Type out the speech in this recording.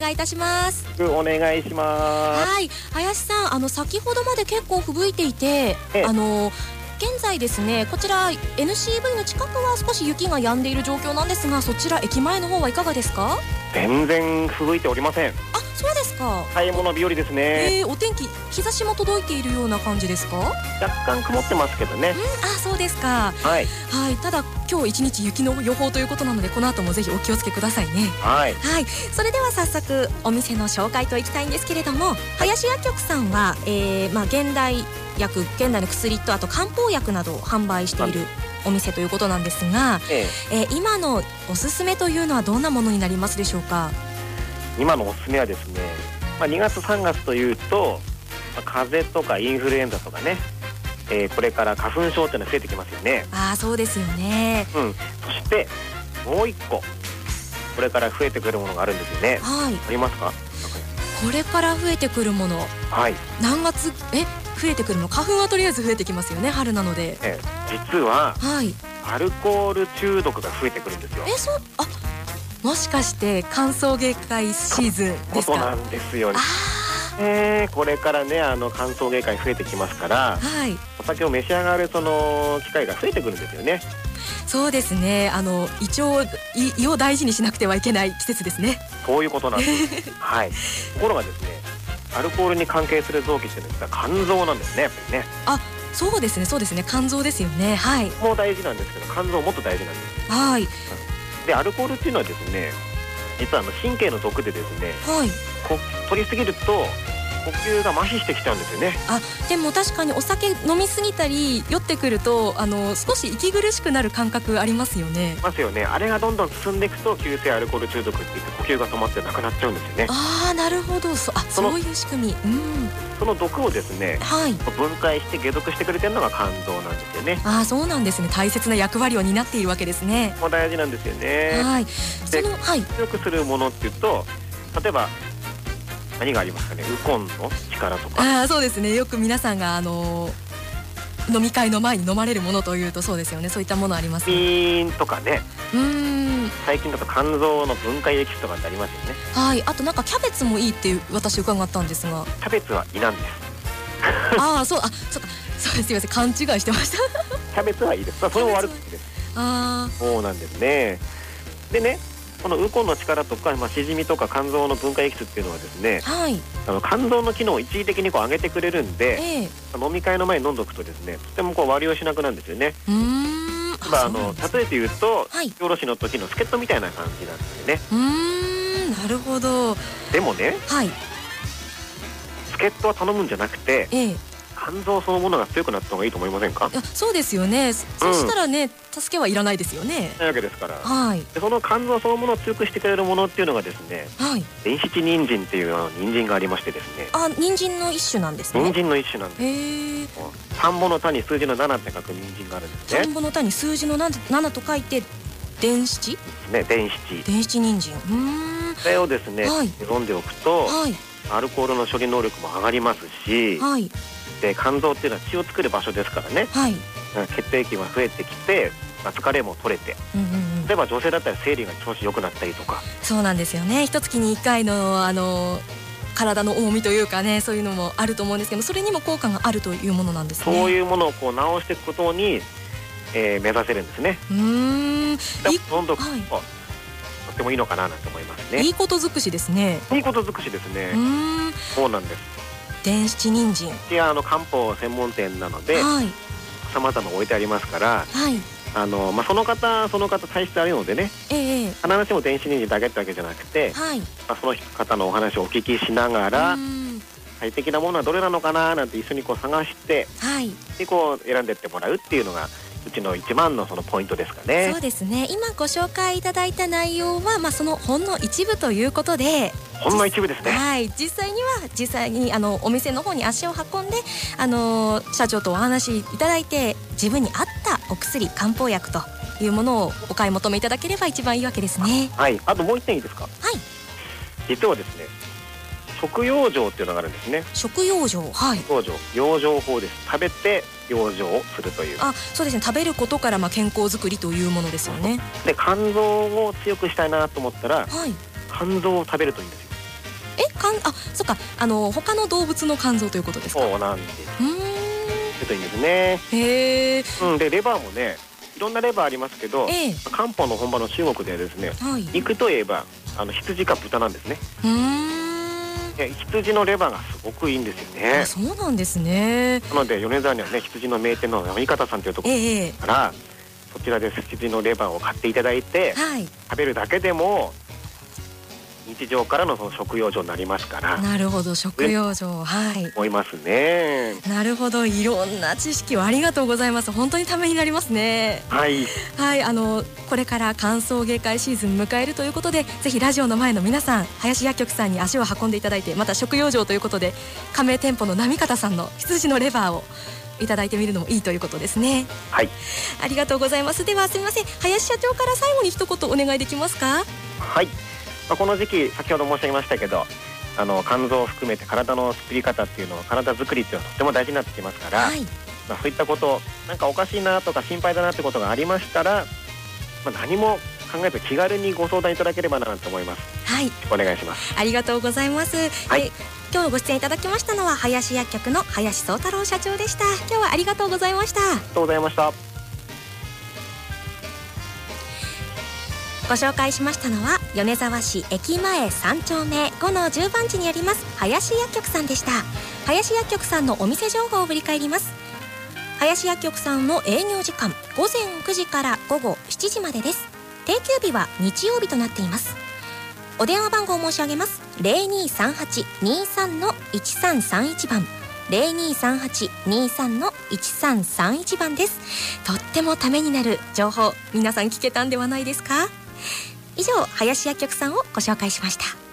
願いいたします。 お願いします。 はい、林さん、先ほどまで結構吹雪いていて、現在ですね、こちら NCV の近くは少し雪が止んでいる状況なんですが、そちら駅前の方はいかがですか？ 全然吹雪いておりません。 あ、そうですか。 買い物日和ですね。 お天気、日差しも届いているような感じですか？ 若干曇ってますけどね。 あ、そうですか。 はい、 はい、ただ今日一日雪の予報ということなので、この後もぜひお気をつけくださいね。 はい、 はい、それでは早速お店の紹介といきたいんですけれども、林薬局さんは、現代薬、現代の薬とあと漢方薬などを販売しているお店ということなんですが、今のおすすめというのはどんなものになりますでしょうか？ 今のおすすめはですね、2月3月というと、風邪とかインフルエンザとかね、これから花粉症っていうのが増えてきますよね。 そうですよね。 そしてもう一個これから増えてくるものがあるんですよね。 はい。 ありますか？ これから増えてくるもの。 はい。 何月増えてくるの？花粉はとりあえず増えてきますよね、春なので。 実は、 はい、 アルコール中毒が増えてくるんですよ。 もしかして歓送迎会シーズンですか？ そうなんですよね。これからね、歓送迎会増えてきますから、 はい、 お酒を召し上がるその機会が増えてくるんですよね。 そうですね。胃を大事にしなくてはいけない季節ですね。 そういうことなんです。はい。ところがですね、アルコールに関係する臓器っていうのは肝臓なんですね、やっぱりね。 そうですね、そうですね、肝臓ですよね。はい。 もう大事なんですけど、肝臓もっと大事なんです。 はい。 で、アルコールっていうのはですね、実は神経の毒でですね、 はい、 取りすぎると呼吸が麻痺してきちゃうんですよね。 でも確かにお酒飲みすぎたり酔ってくると少し息苦しくなる感覚ありますよね。 あれがどんどん進んでいくと急性アルコール中毒って言って呼吸が止まってなくなっちゃうんですよね。 なるほど。そういう仕組み。 その毒をですね、 はい、 分解して解毒してくれてるのが肝臓なんですよね。 そうなんですね。大切な役割を担っているわけですね。 もう大事なんですよね。 はい。 で、強くするものっていうと、例えば何がありますかね。ウコンの力とか。 そうですね。よく皆さんが飲み会の前に飲まれるものというとそうですよね。そういったものありますね。 ビーンとかね。最近だと肝臓の分解エキスとかってありますよね。 はい。あとなんかキャベツもいいって私伺ったんですが。 キャベツは胃なんです。 そうか。すいません、勘違いしてました。 キャベツはいいです。それも悪口です。そうなんですね。でね、このウコンの力とか、シジミとか肝臓の分解エキスっていうのはですね、 はい、 肝臓の機能を一時的に上げてくれるんで、飲み会の前に飲んどくとですね、とても割りをしなくなるんですよね。例えて言うと、おろしの時の助っ人みたいな感じなんですよね。 なるほど。 でもね、助っ人は頼むんじゃなくて、肝臓そのものが強くなった方がいいと思いませんか？ そうですよね。そしたらね、助けはいらないですよね。 というわけですから、でその肝臓そのものを強くしてくれるものっていうのがですね、電子人参っていう人参がありましてですね。 人参の一種なんですね。 人参の一種なんです。田んぼの田に数字の7って書く人参があるんですね。 田んぼの田に数字の7と書いて電七ね、電七人参。 それをですね、飲んでおくと、アルコールの処理能力も上がりますし、で肝臓っていうのは血を作る場所ですからね、血液が増えてきて、疲れも取れて、例えば女性だったら生理が調子良くなったりとか。そうなんですよね。 一月に1回の体の重みというかね、そういうのもあると思うんですけど、それにも効果があるというものなんですね。 そういうものを治していくことに、目指せるんですね。どんどんとってもいいのかななんて思いますね。 いいこと尽くしですね。 いいこと尽くしですね。そうなんです。 電七人参。 漢方専門店なので、様々置いてありますから、その方体質あるのでね、必ずしも電子人参だけってわけじゃなくて、その方のお話をお聞きしながら、最適なものはどれなのかななんて一緒に探して、で選んでってもらうっていうのがうちの一番のそのポイントですかね。 そうですね。今ご紹介いただいた内容は、そのほんの一部ということで、 ほんの一部ですね。 実際にお店の方に足を運んで、社長とお話しいただいて、自分に合ったお薬、漢方薬というものをお買い求めいただければ一番いいわけですね。 あともう一点いいですか？実はですね、食養生っていうのがあるんですね。 食養生。 養生法です。食べて養生をするという。 そうですね。食べることから健康づくりというものですよね。 で肝臓を強くしたいなと思ったら、肝臓を食べるといいんですよ。 そっか、他の動物の肝臓ということですか。 そうなんです。ちょっといいですね。 へえ。 でレバーもね、いろんなレバーありますけど、漢方の本場の中国ではですね、肉といえば羊か豚なんですね。羊のレバーがすごくいいんですよね。 そうなんですね。 なので米沢にはね、羊の名店の山方さんというところから、そちらで羊のレバーを買っていただいて、食べるだけでも日常からのその食用状になりますから。 なるほど、食用状、 思いますね。 なるほど、いろんな知識をありがとうございます。本当にためになりますね。これから歓送迎会シーズン迎えるということで、ぜひラジオの前の皆さん、林薬局さんに足を運んでいただいて、また食用状ということで加盟店舗の行方さんの羊のレバーをいただいてみるのもいいということですね。ありがとうございます。ではすみません、林社長から最後に一言お願いできますか。 この時期、先ほど申し上げましたけど、肝臓を含めて体の作り方っていうのは、体作りっていうのはとても大事になってきますから、そういったこと、なんかおかしいなとか心配だなってことがありましたら、何も考えず気軽にご相談いただければなと思います。お願いします。 ありがとうございます。今日ご出演いただきましたのは林薬局の林宗太郎社長でした。今日はありがとうございました。 ありがとうございました。 ご紹介しましたのは米沢市駅前3丁目5の10番地にあります林薬局さんでした。林薬局さんのお店情報を振り返ります。林薬局さんの営業時間、午前9時から午後7時までです。定休日は日曜日となっています。お電話番号を申し上げます。 0238-23-1331 番 0238-23-1331 番です。とってもためになる情報、皆さん聞けたんではないですか。以上、林薬局さんをご紹介しました。